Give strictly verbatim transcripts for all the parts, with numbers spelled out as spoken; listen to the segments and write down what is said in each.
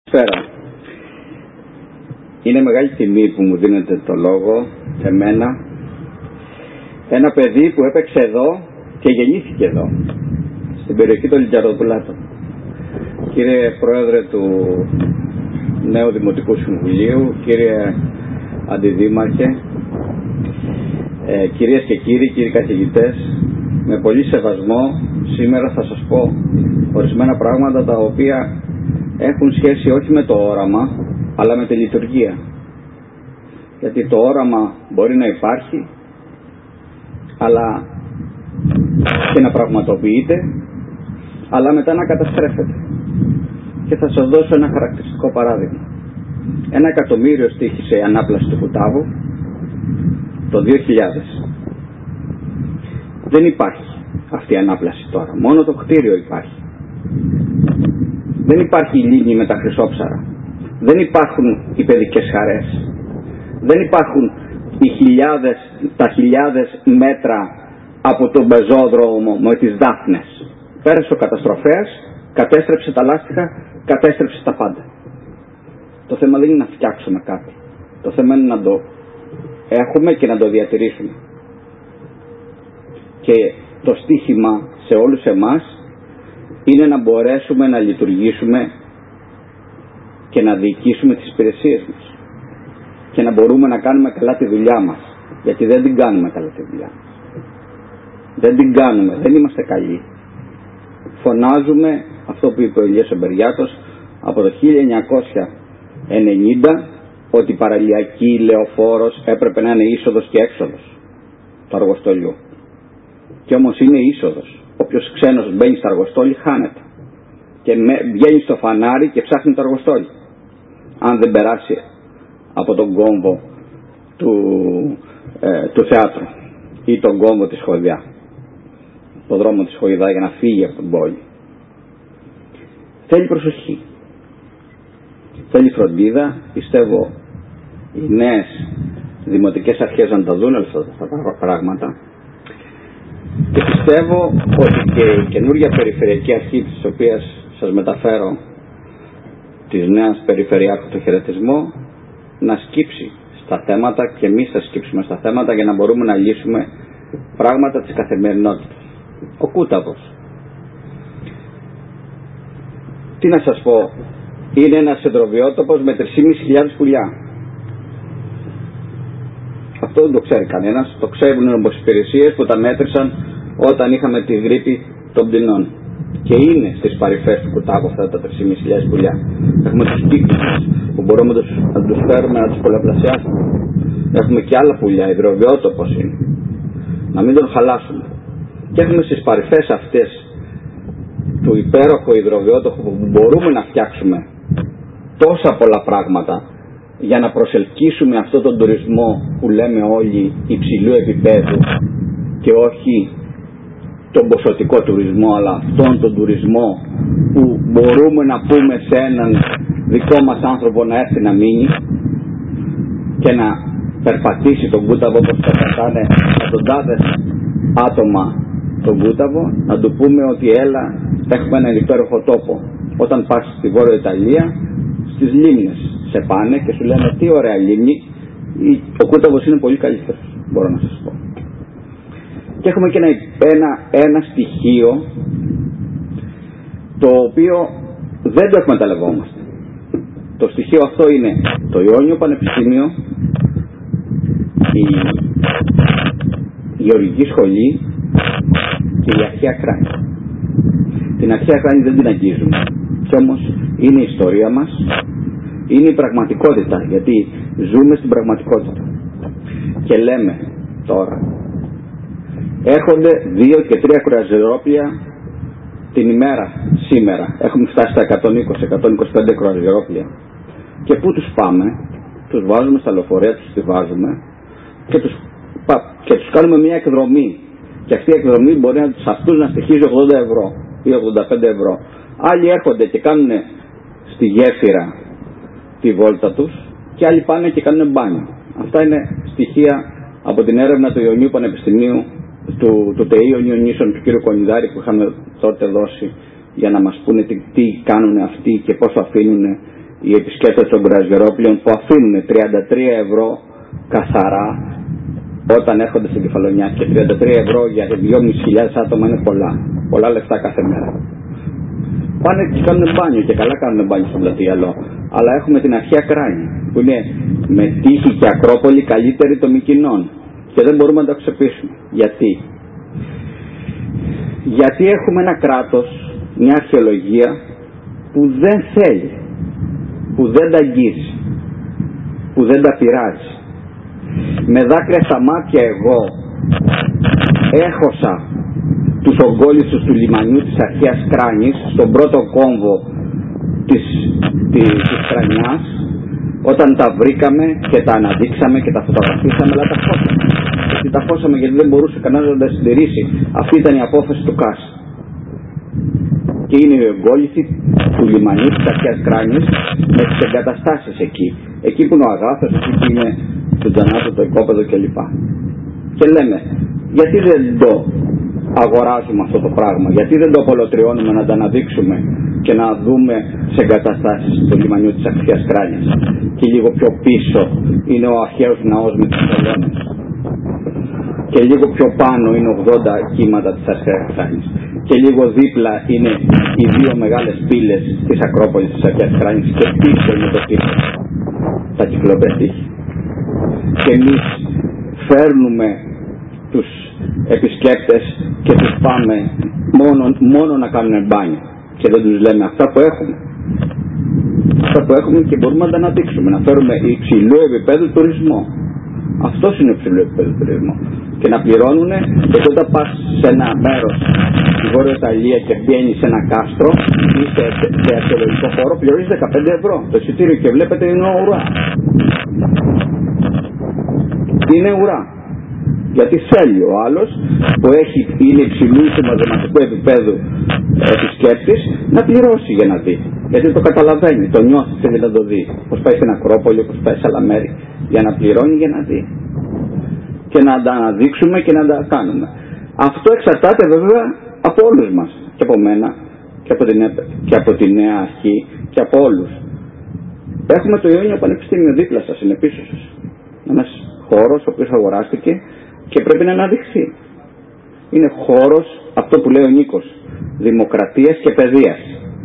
Καλησπέρα. Είναι μεγάλη τιμή που μου δίνετε το λόγο, εμένα, ένα παιδί που έπαιξε εδώ και γεννήθηκε εδώ, στην περιοχή των Λιγκιαδοπουλάτων. Κύριε Πρόεδρε του Νέου Δημοτικού Συμβουλίου, κύριε Αντιδήμαρχε, ε, κυρίες και κύριοι, κύριοι καθηγητές, με πολύ σεβασμό σήμερα θα σας πω ορισμένα πράγματα τα οποία έχουν σχέση όχι με το όραμα, αλλά με τη λειτουργία. Γιατί το όραμα μπορεί να υπάρχει, αλλά και να πραγματοποιείται, αλλά μετά να καταστρέφεται. Και θα σας δώσω ένα χαρακτηριστικό παράδειγμα. Ένα εκατομμύριο στοίχησε η ανάπλαση του Κουτάβου το δύο χιλιάδες. Δεν υπάρχει αυτή η ανάπλαση τώρα. Μόνο το κτίριο υπάρχει. Δεν υπάρχει η λίμνη με τα χρυσόψαρα. Δεν υπάρχουν οι παιδικές χαρές. Δεν υπάρχουν οι χιλιάδες, τα χιλιάδες μέτρα από τον πεζόδρομο με τις δάφνες. Πέρασε ο καταστροφέας, κατέστρεψε τα λάστιχα, κατέστρεψε τα πάντα. Το θέμα δεν είναι να φτιάξουμε κάτι. Το θέμα είναι να το έχουμε και να το διατηρήσουμε. Και το στίχημα σε όλους εμάς είναι να μπορέσουμε να λειτουργήσουμε και να διοικήσουμε τις υπηρεσίες μας και να μπορούμε να κάνουμε καλά τη δουλειά μας, γιατί δεν την κάνουμε καλά τη δουλειά μας. Δεν την κάνουμε, δεν είμαστε καλοί. Φωνάζουμε αυτό που είπε ο Ηλίας Ομπεριάτος από το χίλια εννιακόσια ενενήντα, ότι η παραλιακή λεωφόρος έπρεπε να είναι είσοδος και έξοδος του αργοστολιού. Και όμως είναι είσοδος. Όποιος ξένος μπαίνει στο αργοστόλι χάνεται και βγαίνει στο φανάρι και ψάχνει το αργοστόλι, αν δεν περάσει από τον κόμβο του, ε, του θεάτρου ή τον κόμβο της Χωηδιά, τον δρόμο της Χωηδιά, για να φύγει από την πόλη. Θέλει προσοχή, θέλει φροντίδα. Πιστεύω οι νέες δημοτικές αρχές να τα δουν αυτά τα πράγματα. Και πιστεύω ότι και η καινούργια περιφερειακή αρχή, της οποίας σας μεταφέρω της νέας περιφερειάρχου το χαιρετισμό, να σκύψει στα θέματα και εμείς θα σκύψουμε στα θέματα για να μπορούμε να λύσουμε πράγματα της καθημερινότητας. Ο Κούταβος, τι να σας πω, είναι ένας εντροβιότοπος με τρεις χιλιάδες πεντακόσια πουλιά. Αυτό δεν το ξέρει κανένας. Το ξέρουν οι νομοσυπηρεσίες που τα μέτρησαν όταν είχαμε τη γρίπη των πτηνών. Και είναι στις παρυφές του Κουτάβου αυτά τα τρεις χιλιάδες πεντακόσια πουλιά. Έχουμε τους κύκλους που μπορούμε να τους φέρουμε, να τους πολλαπλασιάσουμε. Έχουμε και άλλα πουλιά, υδροβιότοπος είναι. Να μην τον χαλάσουμε. Και έχουμε στις παρυφές αυτές του υπέροχου υδροβιότοπου που μπορούμε να φτιάξουμε τόσα πολλά πράγματα για να προσελκύσουμε αυτόν τον τουρισμό που λέμε όλοι υψηλού επίπεδου και όχι τον ποσοτικό τουρισμό, αλλά αυτόν τον τουρισμό που μπορούμε να πούμε σε έναν δικό μας άνθρωπο να έρθει να μείνει και να περπατήσει τον Κούταβο, όπως περπατάνε εκατοντάδες άτομα τον Κούταβο, να του πούμε ότι έλα, έχουμε έναν υπέροχο τόπο. Όταν πας στη Βόρεια Ιταλία, στις λίμνες σε πάνε και σου λένε τι ωραία λίμνη, ο Κούταβος είναι πολύ καλύτερος, μπορώ να σας πω. Και έχουμε και ένα, ένα, ένα στοιχείο το οποίο δεν το εκμεταλλευόμαστε. Το στοιχείο αυτό είναι το Ιόνιο Πανεπιστήμιο, η Γεωργική Σχολή και η Αρχαία Κράνη. Την Αρχαία Κράνη δεν την αγγίζουμε, κι όμως είναι η ιστορία μας, είναι η πραγματικότητα, γιατί ζούμε στην πραγματικότητα. Και λέμε τώρα, έρχονται δύο και τρία κρουαζιερόπλια την ημέρα σήμερα. Έχουμε φτάσει στα εκατόν είκοσι με εκατόν είκοσι πέντε κρουαζιερόπλια. Και πού τους πάμε? Τους βάζουμε στα λεωφορεία, τους στιβάζουμε και τους, και τους κάνουμε μια εκδρομή. Και αυτή η εκδρομή μπορεί να, σε αυτούς να στοιχίζει ογδόντα ευρώ ή ογδόντα πέντε ευρώ. Άλλοι έρχονται και κάνουν στη γέφυρα τη βόλτα τους και άλλοι πάνε και κάνουν μπάνιο. Αυτά είναι στοιχεία από την έρευνα του Ιωνίου Πανεπιστημίου, του, του ΤΕΙ Ιωνιονίσεων του κ. Κονιδάρη, που είχαμε τότε δώσει για να μας πούνε τι, τι κάνουν αυτοί και πόσο αφήνουν οι επισκέπτες των κρουαζιερόπλοιων που αφήνουν τριάντα τρία ευρώ καθαρά όταν έρχονται στην Κεφαλονιά, και τριάντα τρία ευρώ για δυόμισι χιλιάδες άτομα είναι πολλά. Πολλά λεφτά κάθε μέρα. Πάνε και κάνουν μπάνιο, και καλά κάνουν μπάνιο στον πλατεία Λό. Αλλά έχουμε την αρχαία Κράνη που είναι με τείχη και Ακρόπολη καλύτερη των Μυκηνών. Και δεν μπορούμε να το αξιοποιήσουμε. Γιατί? Γιατί έχουμε ένα κράτος, μια αρχαιολογία που δεν θέλει, που δεν τα αγγίζει, που δεν τα πειράζει. Με δάκρυα στα μάτια εγώ έχωσα τους ογκόληθους του λιμανιού της αρχαίας Κράνης στον πρώτο κόμβο της, της, της Κρανιάς, όταν τα βρήκαμε και τα αναδείξαμε και τα φωτογραφίσαμε, αλλά τα χώσαμε. Γιατί τα χώσαμε γιατί δεν μπορούσε κανένας να τα συντηρήσει. Αυτή ήταν η απόφαση του ΚΑΣ. Και είναι οι ογκόληθοι του λιμανιού της αρχαίας Κράνης με τις εγκαταστάσεις εκεί. Εκεί που είναι ο Αγάθος, εκεί που είναι το Τζανάτο, το οικόπεδο κλπ. Και λέμε, γιατί δεν το αγοράζουμε αυτό το πράγμα, γιατί δεν το απολωτριώνουμε να τα αναδείξουμε και να δούμε σε εγκαταστάσεις του λιμανιού της αρχαίας Κράνης. Και λίγο πιο πίσω είναι ο αρχαίος ναός με τις κολόνες. Και λίγο πιο πάνω είναι ογδόντα κύματα της αρχαίας Κράνης. Και λίγο δίπλα είναι οι δύο μεγάλες πύλες της Ακρόπολης της αρχαίας Κράνης, και πίσω είναι το πίσω, τα κυκλοπετύχη. Και εμείς φέρνουμε τους επισκέπτες και τους πάμε μόνο, μόνο να κάνουν μπάνιο, και δεν τους λέμε αυτά που έχουμε. Αυτά που έχουμε και μπορούμε να τα αναδείξουμε, να φέρουμε υψηλού επίπεδου τουρισμό. Αυτός είναι ο υψηλού επίπεδου τουρισμό. Και να πληρώνουν, γιατί όταν πας σε ένα μέρος στη Βόρεια Ιταλία και μπαίνεις σε ένα κάστρο ή σε, σε αρχαιολογικό χώρο, πληρώνεις δεκαπέντε ευρώ το εισιτήριο και βλέπετε είναι ουρά. Είναι ουρά. Γιατί θέλει ο άλλος που έχει, είναι υψηλού συμμαζεματικού επίπεδου επισκέπτης να πληρώσει για να δει. Γιατί το καταλαβαίνει, το νιώθει, θέλει να το δει. Πώς πάει στην Ακρόπολη, πώς πάει σε άλλα μέρη, για να πληρώνει για να δει. Και να τα αναδείξουμε και να τα κάνουμε. Αυτό εξαρτάται βέβαια από όλους μας. Και από μένα και από την, και από τη Νέα Αρχή και από όλους. Έχουμε το Ιόνιο Πανεπιστήμιο δίπλα σας, είναι πίσω σας. Ένας χώρος ο οποίος αγοράστηκε και πρέπει να αναδειχθεί. Είναι χώρος, αυτό που λέει ο Νίκος, δημοκρατίας και παιδείας.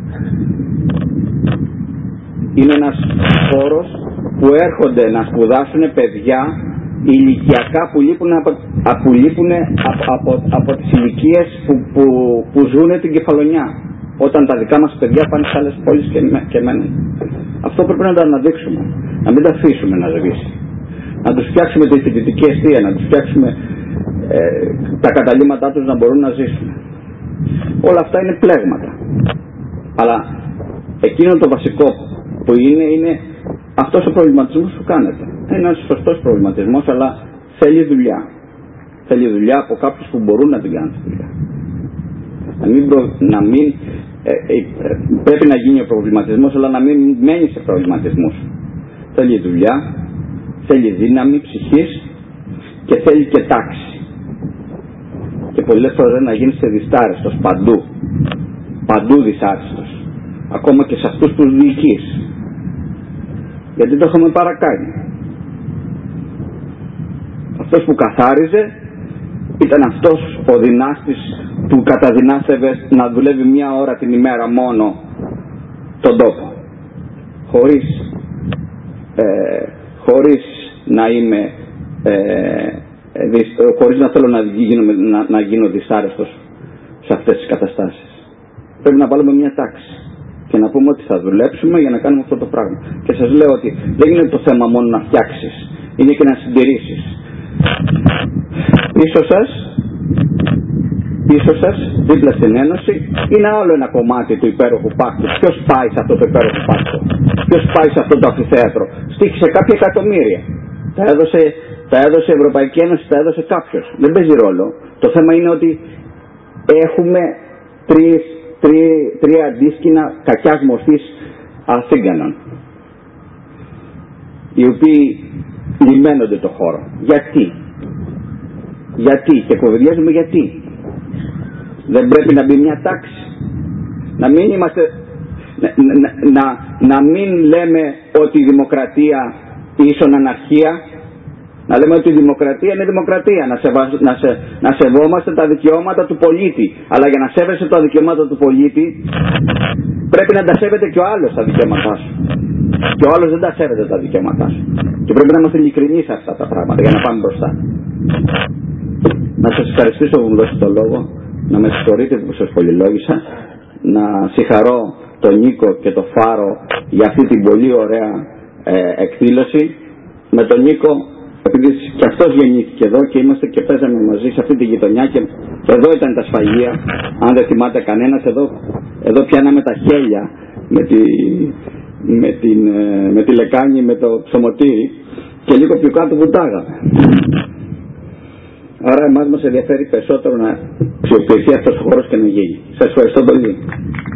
Είναι ένας χώρος που έρχονται να σπουδάσουν παιδιά ηλικιακά που λείπουν από, που λείπουν από, από, από τις ηλικίες που, που, που ζουν την Κεφαλονιά, όταν τα δικά μας παιδιά πάνε σε άλλες πόλεις και, και μένουν. Αυτό πρέπει να το αναδείξουμε, να μην τα αφήσουμε να σβήσει, να τους φτιάξουμε τη φοιτητική αιστεία, να τους φτιάξουμε ε, τα καταλήμματά τους να μπορούν να ζήσουν. Όλα αυτά είναι πλέγματα, αλλά εκείνο το βασικό που είναι, είναι αυτός ο προβληματισμός που κάνετε. Είναι ένας σωστός προβληματισμός, αλλά θέλει δουλειά. Θέλει δουλειά από κάποιους που μπορούν να την κάνουν τη δουλειά. Να μην, προ, να μην ε, ε, ε, πρέπει να γίνει ο προβληματισμός, αλλά να μην μένει σε προβληματισμούς. Θέλει δουλειά, θέλει δύναμη ψυχής και θέλει και τάξη. Και πολλές φορές να γίνει σε δυστάρεστος παντού. Παντού δυσάρεστος. Ακόμα και σε αυτούς τους διοικείς. Γιατί το έχουμε παρακάνει. Αυτός που καθάριζε ήταν αυτός ο δυνάστης που καταδυνάστευε να δουλεύει μια ώρα την ημέρα μόνο τον τόπο. Χωρίς, ε, χωρίς να είμαι, ε, ε, δυσ, ε, χωρίς να θέλω να γίνω, να, να γίνω δυσάρεστος σε αυτές τις καταστάσεις. Πρέπει να βάλουμε μια τάξη και να πούμε ότι θα δουλέψουμε για να κάνουμε αυτό το πράγμα. Και σας λέω ότι δεν είναι το θέμα μόνο να φτιάξεις, είναι και να συντηρήσεις. Πίσω σας, πίσω σας, δίπλα στην Ένωση, είναι άλλο ένα κομμάτι του υπέροχου πάκτου. Ποιος πάει σε αυτό το υπέροχο πάκτο, ποιος πάει σε αυτό το αμφιθέατρο? Στοίχησε κάποια εκατομμύρια. Τα έδωσε, τα έδωσε η Ευρωπαϊκή Ένωση, τα έδωσε κάποιος. Δεν παίζει ρόλο. Το θέμα είναι ότι έχουμε τρεις, τρία, τρία αντίσκηνα κακιάς μορφής Αθήγανων, οι οποίοι λιμένονται το χώρο. Γιατί? Γιατί? Και κοβεδιάζουμε γιατί. Δεν πρέπει να μπει μια τάξη? Να μην είμαστε να, να, να μην λέμε ότι η δημοκρατία ίσον αναρχία. Να λέμε ότι η δημοκρατία είναι δημοκρατία, να, σεβα... να, σε... να σεβόμαστε τα δικαιώματα του πολίτη. Αλλά για να σέβεσαι τα δικαιώματα του πολίτη πρέπει να τα σέβεται και ο άλλος τα δικαιώματά σου. Και ο άλλος δεν τα σέβεται τα δικαιώματά σου. Και πρέπει να είμαστε ειλικρινεί σε αυτά τα πράγματα για να πάμε μπροστά. Να σας ευχαριστήσω που μου δώσετε το λόγο, να με συγχωρείτε που σας πολυλόγησα, να συγχαρώ τον Νίκο και τον Φάρο για αυτή την πολύ ωραία ε, εκδήλωση. Με τον Νίκο, επειδή και αυτός γεννήθηκε εδώ και είμαστε και παίζαμε μαζί σε αυτή τη γειτονιά και εδώ ήταν τα σφαγεία, αν δεν θυμάται κανένας, εδώ, εδώ πιάναμε τα χέλια με τη, με, την, με τη λεκάνη, με το ψωμοτήρι και λίγο πιο κάτω βουτάγαμε. Άρα εμάς μας ενδιαφέρει περισσότερο να αξιοποιηθεί αυτός ο χώρος και να γίνει. Σας ευχαριστώ πολύ.